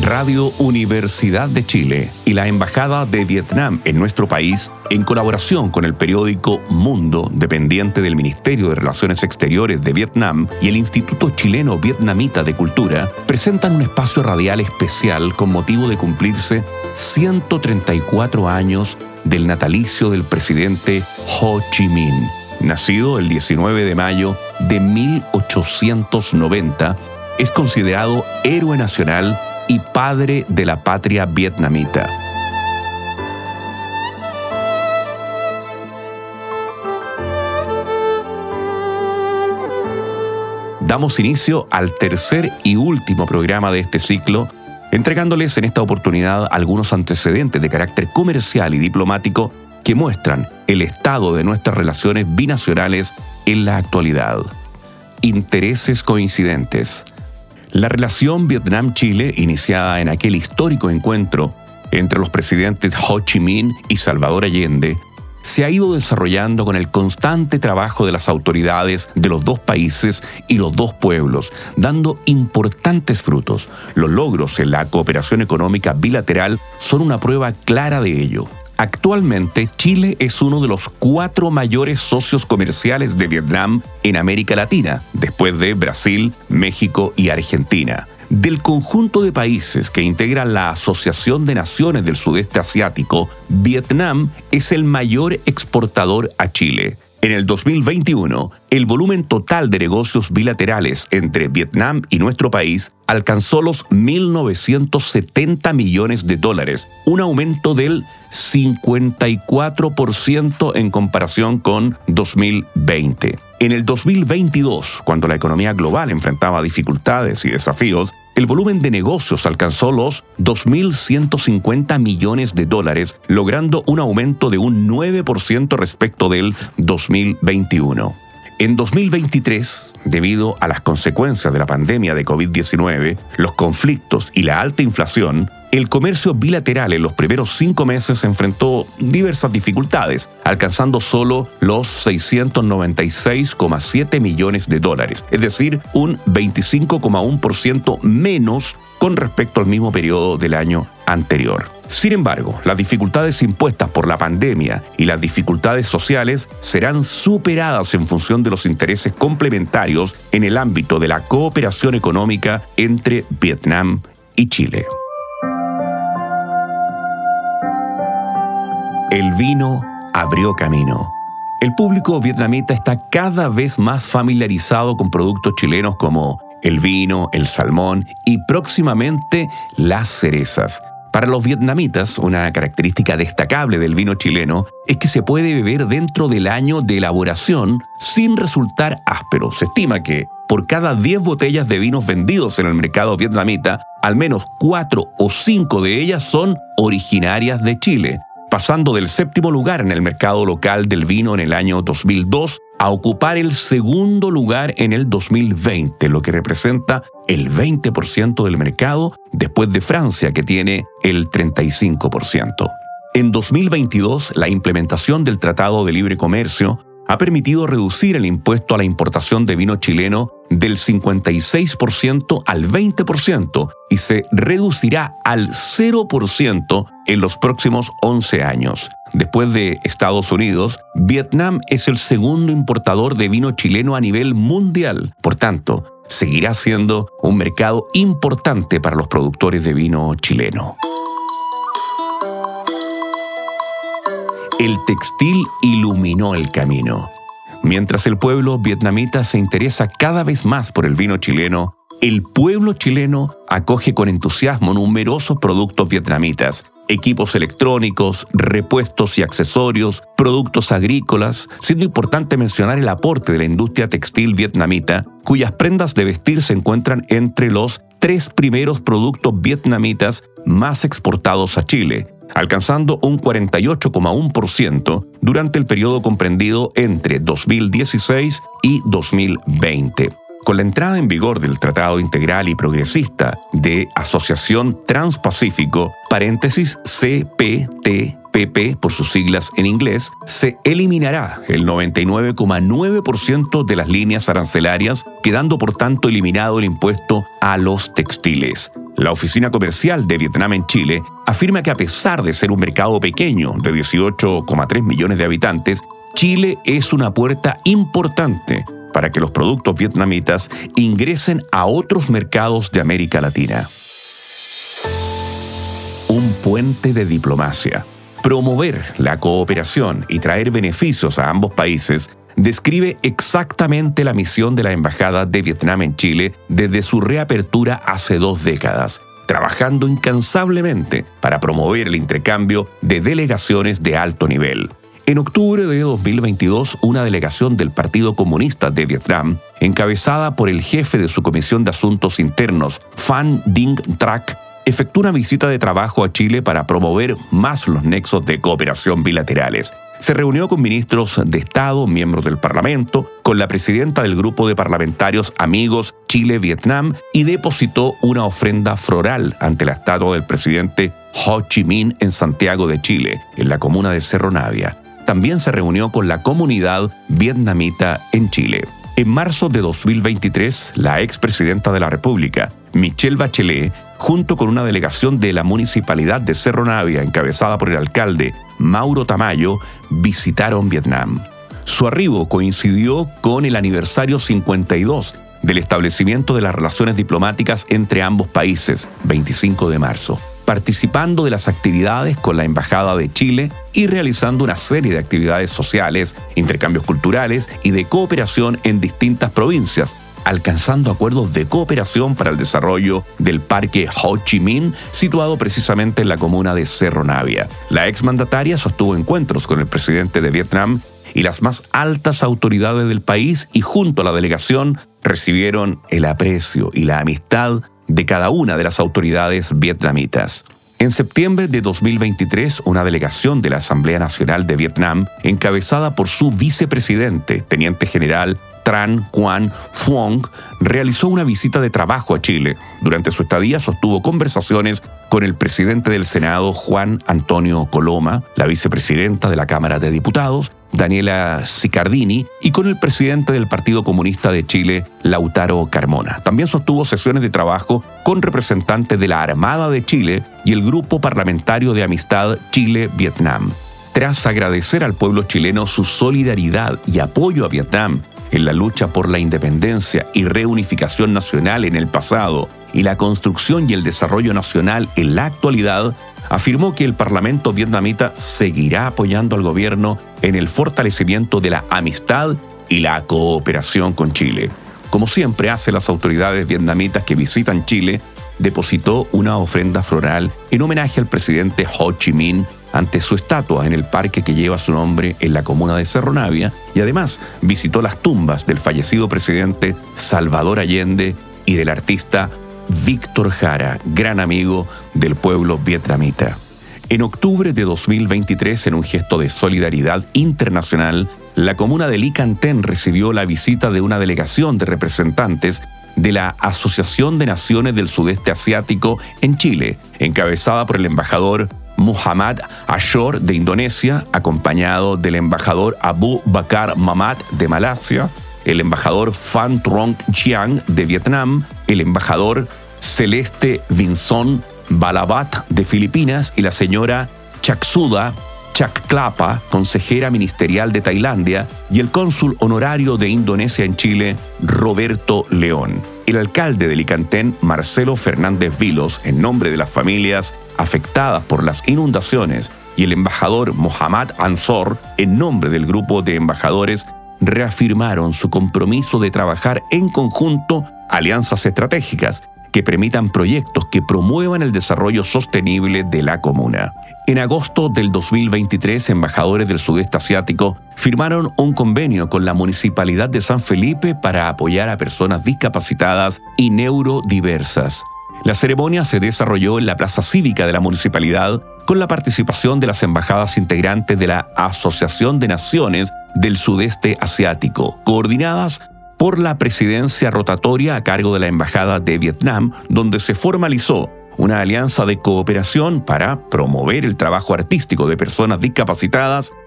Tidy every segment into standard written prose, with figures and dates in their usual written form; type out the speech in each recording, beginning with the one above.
Radio Universidad de Chile y la Embajada de Vietnam en nuestro país, en colaboración con el periódico Mundo, dependiente del Ministerio de Relaciones Exteriores de Vietnam, y el Instituto Chileno Vietnamita de Cultura, presentan un espacio radial especial con motivo de cumplirse 134 años del natalicio del presidente Ho Chi Minh, nacido el 19 de mayo de 1890, es considerado héroe nacional y padre de la patria vietnamita. Damos inicio al tercer y último programa de este ciclo, entregándoles en esta oportunidad algunos antecedentes de carácter comercial y diplomático que muestran el estado de nuestras relaciones binacionales en la actualidad. Intereses coincidentes. La relación Vietnam-Chile, iniciada en aquel histórico encuentro entre los presidentes Ho Chi Minh y Salvador Allende, se ha ido desarrollando con el constante trabajo de las autoridades de los dos países y los dos pueblos, dando importantes frutos. Los logros en la cooperación económica bilateral son una prueba clara de ello. Actualmente, Chile es uno de los 4 mayores socios comerciales de Vietnam en América Latina, después de Brasil, México y Argentina. Del conjunto de países que integran la Asociación de Naciones del Sudeste Asiático, Vietnam es el mayor exportador a Chile. En el 2021, el volumen total de negocios bilaterales entre Vietnam y nuestro país alcanzó los 1.970 millones de dólares, un aumento del 54% en comparación con 2020. En el 2022, cuando la economía global enfrentaba dificultades y desafíos, el volumen de negocios alcanzó los 2.150 millones de dólares, logrando un aumento de un 9% respecto del 2021. En 2023, debido a las consecuencias de la pandemia de COVID-19, los conflictos y la alta inflación, el comercio bilateral en los primeros 5 meses enfrentó diversas dificultades, alcanzando solo los 696,7 millones de dólares, es decir, un 25,1% menos con respecto al mismo periodo del año anterior. Sin embargo, las dificultades impuestas por la pandemia y las dificultades sociales serán superadas en función de los intereses complementarios en el ámbito de la cooperación económica entre Vietnam y Chile. El vino abrió camino. El público vietnamita está cada vez más familiarizado con productos chilenos como el vino, el salmón y próximamente las cerezas. Para los vietnamitas, una característica destacable del vino chileno es que se puede beber dentro del año de elaboración sin resultar áspero. Se estima que por cada 10 botellas de vinos vendidos en el mercado vietnamita, al menos 4 o 5 de ellas son originarias de Chile, pasando del 7º lugar en el mercado local del vino en el año 2002 a ocupar el 2º lugar en el 2020, lo que representa el 20% del mercado después de Francia, que tiene el 35%. En 2022, la implementación del Tratado de Libre Comercio ha permitido reducir el impuesto a la importación de vino chileno del 56% al 20% y se reducirá al 0% en los próximos 11 años. Después de Estados Unidos, Vietnam es el segundo importador de vino chileno a nivel mundial. Por tanto, seguirá siendo un mercado importante para los productores de vino chileno. El textil iluminó el camino. Mientras el pueblo vietnamita se interesa cada vez más por el vino chileno, el pueblo chileno acoge con entusiasmo numerosos productos vietnamitas, equipos electrónicos, repuestos y accesorios, productos agrícolas, siendo importante mencionar el aporte de la industria textil vietnamita, cuyas prendas de vestir se encuentran entre los 3 primeros productos vietnamitas más exportados a Chile, alcanzando un 48,1% durante el periodo comprendido entre 2016 y 2020. Con la entrada en vigor del Tratado Integral y Progresista de Asociación Transpacífico, CPTPP por sus siglas en inglés, se eliminará el 99,9% de las líneas arancelarias, quedando por tanto eliminado el impuesto a los textiles. La Oficina Comercial de Vietnam en Chile afirma que a pesar de ser un mercado pequeño de 18,3 millones de habitantes, Chile es una puerta importante para que los productos vietnamitas ingresen a otros mercados de América Latina. Un puente de diplomacia. Promover la cooperación y traer beneficios a ambos países describe exactamente la misión de la Embajada de Vietnam en Chile desde su reapertura hace 2 décadas, trabajando incansablemente para promover el intercambio de delegaciones de alto nivel. En octubre de 2022, una delegación del Partido Comunista de Vietnam, encabezada por el jefe de su Comisión de Asuntos Internos, Phan Dinh Trac, efectuó una visita de trabajo a Chile para promover más los nexos de cooperación bilaterales. Se reunió con ministros de Estado, miembros del Parlamento, con la presidenta del grupo de parlamentarios Amigos Chile-Vietnam y depositó una ofrenda floral ante la estatua del presidente Ho Chi Minh en Santiago de Chile, en la comuna de Cerro Navia. También se reunió con la comunidad vietnamita en Chile. En marzo de 2023, la expresidenta de la República, Michelle Bachelet, junto con una delegación de la municipalidad de Cerro Navia, encabezada por el alcalde Mauro Tamayo, visitaron Vietnam. Su arribo coincidió con el aniversario 52 del establecimiento de las relaciones diplomáticas entre ambos países, 25 de marzo, participando de las actividades con la Embajada de Chile y realizando una serie de actividades sociales, intercambios culturales y de cooperación en distintas provincias, alcanzando acuerdos de cooperación para el desarrollo del Parque Ho Chi Minh, situado precisamente en la comuna de Cerro Navia. La exmandataria sostuvo encuentros con el presidente de Vietnam y las más altas autoridades del país y junto a la delegación recibieron el aprecio y la amistad de cada una de las autoridades vietnamitas. En septiembre de 2023, una delegación de la Asamblea Nacional de Vietnam, encabezada por su vicepresidente, teniente general Tran Quan Phuong, realizó una visita de trabajo a Chile. Durante su estadía sostuvo conversaciones con el presidente del Senado, Juan Antonio Coloma, la vicepresidenta de la Cámara de Diputados, Daniela Sicardini, y con el presidente del Partido Comunista de Chile, Lautaro Carmona. También sostuvo sesiones de trabajo con representantes de la Armada de Chile y el Grupo Parlamentario de Amistad Chile-Vietnam. Tras agradecer al pueblo chileno su solidaridad y apoyo a Vietnam en la lucha por la independencia y reunificación nacional en el pasado y la construcción y el desarrollo nacional en la actualidad, afirmó que el Parlamento vietnamita seguirá apoyando al gobierno en el fortalecimiento de la amistad y la cooperación con Chile. Como siempre hace las autoridades vietnamitas que visitan Chile, depositó una ofrenda floral en homenaje al presidente Ho Chi Minh ante su estatua en el parque que lleva su nombre en la comuna de Cerro Navia y además visitó las tumbas del fallecido presidente Salvador Allende y del artista Víctor Jara, gran amigo del pueblo vietnamita. En octubre de 2023, en un gesto de solidaridad internacional, la comuna de Licantén recibió la visita de una delegación de representantes de la Asociación de Naciones del Sudeste Asiático en Chile, encabezada por el embajador Muhammad Ashor de Indonesia, acompañado del embajador Abu Bakar Mamat de Malasia, el embajador Phan Trong Chiang de Vietnam, el embajador Celeste Vinson Balabat de Filipinas y la señora Chaksuda Chakklapa, consejera ministerial de Tailandia, y el cónsul honorario de Indonesia en Chile, Roberto León. El alcalde de Licantén, Marcelo Fernández Vilos, en nombre de las familias afectadas por las inundaciones, y el embajador Mohammad Ansor, en nombre del grupo de embajadores, reafirmaron su compromiso de trabajar en conjunto alianzas estratégicas que permitan proyectos que promuevan el desarrollo sostenible de la comuna. En agosto del 2023, embajadores del sudeste asiático firmaron un convenio con la Municipalidad de San Felipe para apoyar a personas discapacitadas y neurodiversas. La ceremonia se desarrolló en la plaza cívica de la municipalidad con la participación de las embajadas integrantes de la Asociación de Naciones del Sudeste Asiático, coordinadas por la presidencia rotatoria a cargo de la Embajada de Vietnam, donde se formalizó una alianza de cooperación para promover el trabajo artístico de personas discapacitadas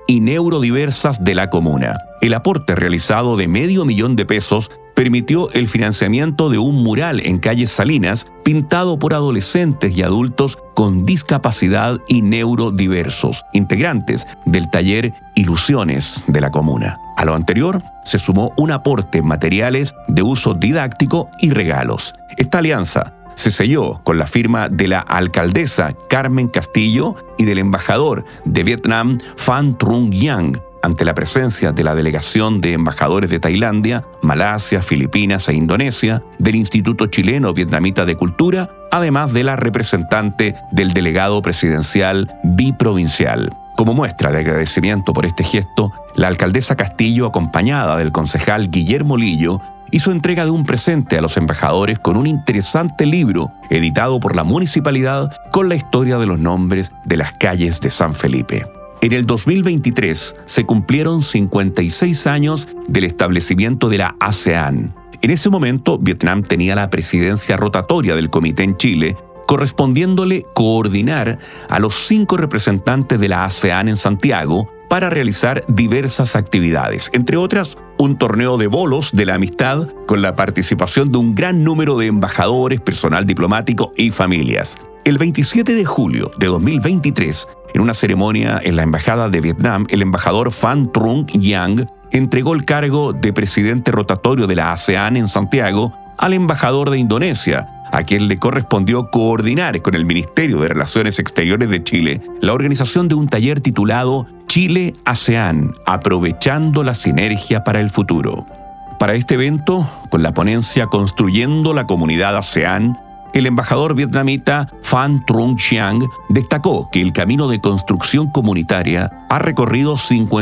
y neurodiversas de la comuna. El aporte realizado de $500,000 permitió el financiamiento de un mural en calle Salinas pintado por adolescentes y adultos con discapacidad y neurodiversos, integrantes del taller Ilusiones de la comuna. A lo anterior se sumó un aporte en materiales de uso didáctico y regalos. Esta alianza se selló con la firma de la alcaldesa Carmen Castillo y del embajador de Vietnam Phan Trung Giang, ante la presencia de la delegación de embajadores de Tailandia, Malasia, Filipinas e Indonesia, del Instituto Chileno Vietnamita de Cultura, además de la representante del delegado presidencial biprovincial. Como muestra de agradecimiento por este gesto, la alcaldesa Castillo, acompañada del concejal Guillermo Lillo, hizo entrega de un presente a los embajadores con un interesante libro editado por la municipalidad con la historia de los nombres de las calles de San Felipe. En el 2023 se cumplieron 56 años del establecimiento de la ASEAN. En ese momento, Vietnam tenía la presidencia rotatoria del comité en Chile, correspondiéndole coordinar a los 5 representantes de la ASEAN en Santiago para realizar diversas actividades, entre otras un torneo de bolos de la amistad con la participación de un gran número de embajadores, personal diplomático y familias. El 27 de julio de 2023, en una ceremonia en la Embajada de Vietnam, el embajador Phan Trung Giang entregó el cargo de presidente rotatorio de la ASEAN en Santiago al embajador de Indonesia, a quien le correspondió coordinar con el Ministerio de Relaciones Exteriores de Chile la organización de un taller titulado Chile-ASEAN, aprovechando la sinergia para el futuro. Para este evento, con la ponencia Construyendo la Comunidad ASEAN, el embajador vietnamita Phan Trung Giang destacó que el camino de construcción comunitaria ha recorrido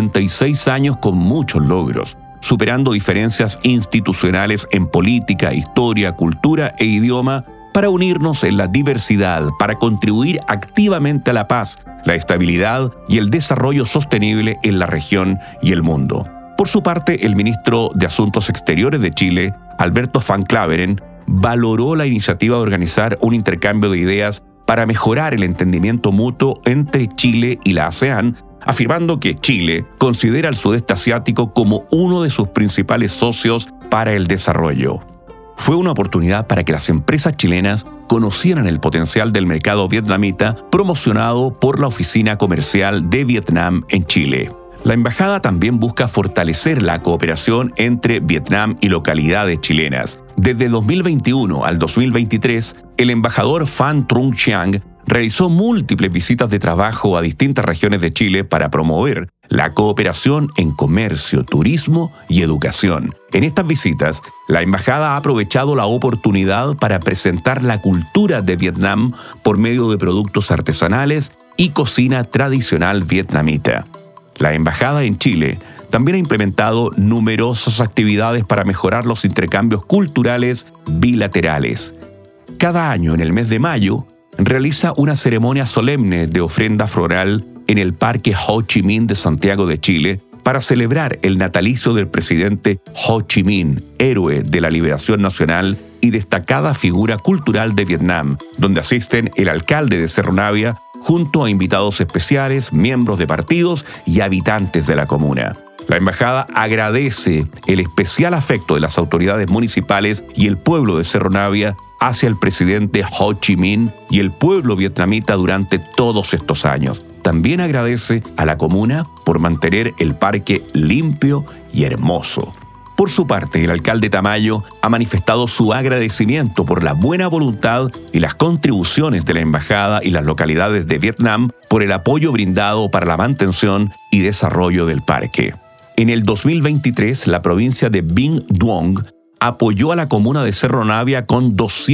56 años con muchos logros, superando diferencias institucionales en política, historia, cultura e idioma para unirnos en la diversidad, para contribuir activamente a la paz, la estabilidad y el desarrollo sostenible en la región y el mundo. Por su parte, el ministro de Asuntos Exteriores de Chile, Alberto Van Klaveren, valoró la iniciativa de organizar un intercambio de ideas para mejorar el entendimiento mutuo entre Chile y la ASEAN, afirmando que Chile considera al sudeste asiático como uno de sus principales socios para el desarrollo. Fue una oportunidad para que las empresas chilenas conocieran el potencial del mercado vietnamita promocionado por la Oficina Comercial de Vietnam en Chile. La embajada también busca fortalecer la cooperación entre Vietnam y localidades chilenas. Desde 2021 al 2023, el embajador Phan Trung Giang realizó múltiples visitas de trabajo a distintas regiones de Chile para promover la cooperación en comercio, turismo y educación. En estas visitas, la embajada ha aprovechado la oportunidad para presentar la cultura de Vietnam por medio de productos artesanales y cocina tradicional vietnamita. La embajada en Chile también ha implementado numerosas actividades para mejorar los intercambios culturales bilaterales. Cada año, en el mes de mayo, realiza una ceremonia solemne de ofrenda floral en el Parque Ho Chi Minh de Santiago de Chile para celebrar el natalicio del presidente Ho Chi Minh, héroe de la liberación nacional y destacada figura cultural de Vietnam, donde asisten el alcalde de Cerro Navia junto a invitados especiales, miembros de partidos y habitantes de la comuna. La embajada agradece el especial afecto de las autoridades municipales y el pueblo de Cerro Navia hacia el presidente Ho Chi Minh y el pueblo vietnamita durante todos estos años. También agradece a la comuna por mantener el parque limpio y hermoso. Por su parte, el alcalde Tamayo ha manifestado su agradecimiento por la buena voluntad y las contribuciones de la embajada y las localidades de Vietnam por el apoyo brindado para la mantención y desarrollo del parque. En el 2023, la provincia de Binh Duong apoyó a la comuna de Cerro Navia con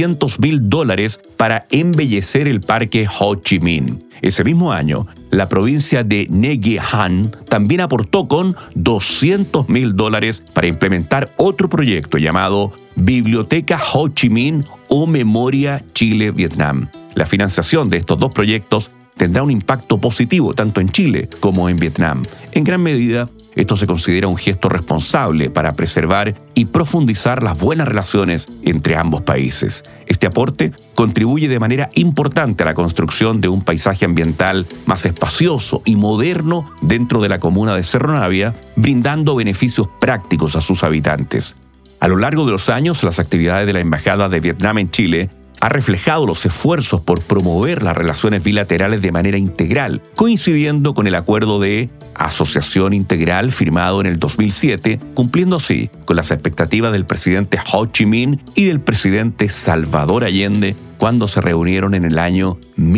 $200,000 para embellecer el parque Ho Chi Minh. Ese mismo año, la provincia de Nha Trang también aportó con $200,000 para implementar otro proyecto llamado Biblioteca Ho Chi Minh o Memoria Chile-Vietnam. La financiación de estos dos proyectos tendrá un impacto positivo tanto en Chile como en Vietnam. En gran medida, Esto se considera un gesto responsable para preservar y profundizar las buenas relaciones entre ambos países. Este aporte contribuye de manera importante a la construcción de un paisaje ambiental más espacioso y moderno dentro de la comuna de Cerro Navia, brindando beneficios prácticos a sus habitantes. A lo largo de los años, las actividades de la Embajada de Vietnam en Chile ha reflejado los esfuerzos por promover las relaciones bilaterales de manera integral, coincidiendo con el acuerdo de asociación integral firmado en el 2007, cumpliendo así con las expectativas del presidente Ho Chi Minh y del presidente Salvador Allende cuando se reunieron en el año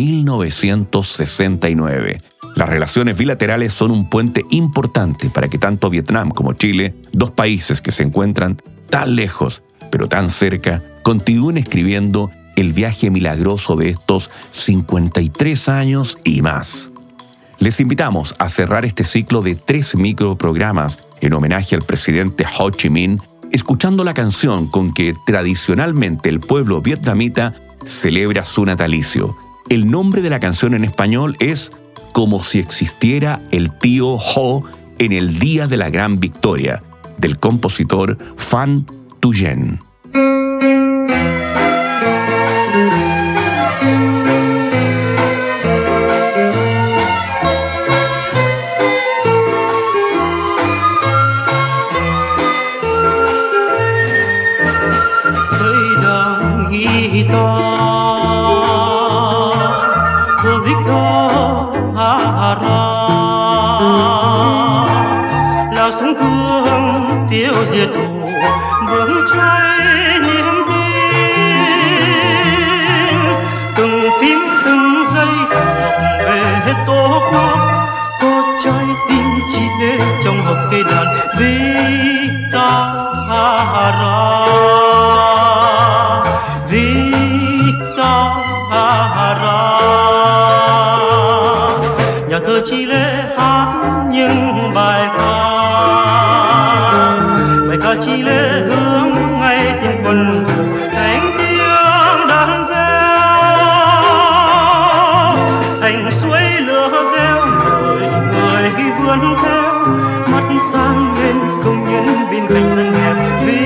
1969. Las relaciones bilaterales son un puente importante para que tanto Vietnam como Chile, dos países que se encuentran tan lejos pero tan cerca, continúen escribiendo el viaje milagroso de estos 53 años y más. Les invitamos a cerrar este ciclo de 3 microprogramas en homenaje al presidente Ho Chi Minh, escuchando la canción con que tradicionalmente el pueblo vietnamita celebra su natalicio. El nombre de la canción en español es Como si existiera el tío Ho en el día de la gran victoria, del compositor Phan Thuyen. Là súng thương tiêu diệt thù vững cháy niềm tin, từng phím từng giây thuộc về tổ quốc, có trái tim Chile trong hộp cây đàn Victoria, Victoria. Nhà thơ Chile hát những bài ca Chile hướng ngay tiếng quân thường thành tiếng đàn reo, thành suối lửa reo người vươn theo mắt sang lên công nhân bên cạnh thân hẹp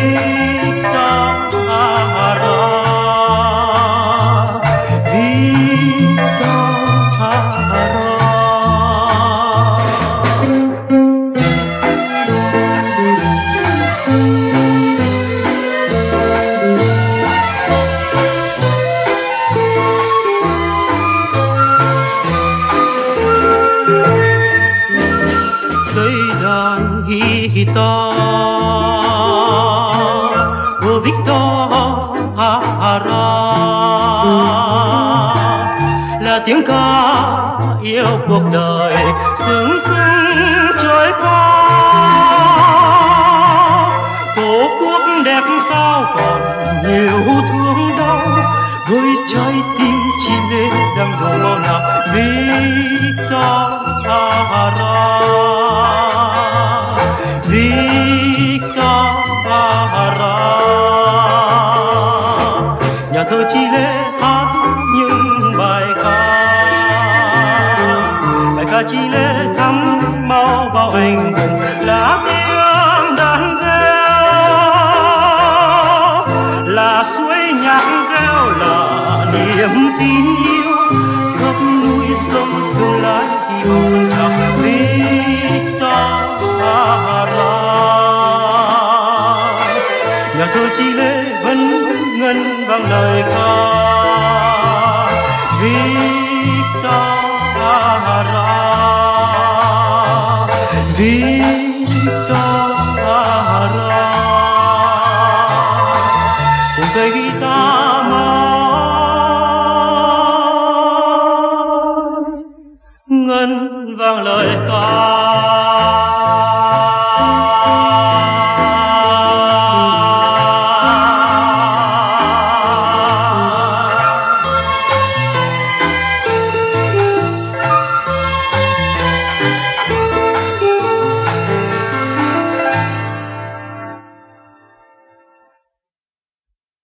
là tiếng ca yêu cuộc đời sướng sướng trời cao. Tổ quốc đẹp sao còn nhiều thương đau, với trái tim Chile đang giàu bao nào Victoria. Nhà thơ Chile hát những bài ca Chile thắm mau bao anh hùng là tiếng đàn reo, là suối nhạc reo, là niềm tin yêu.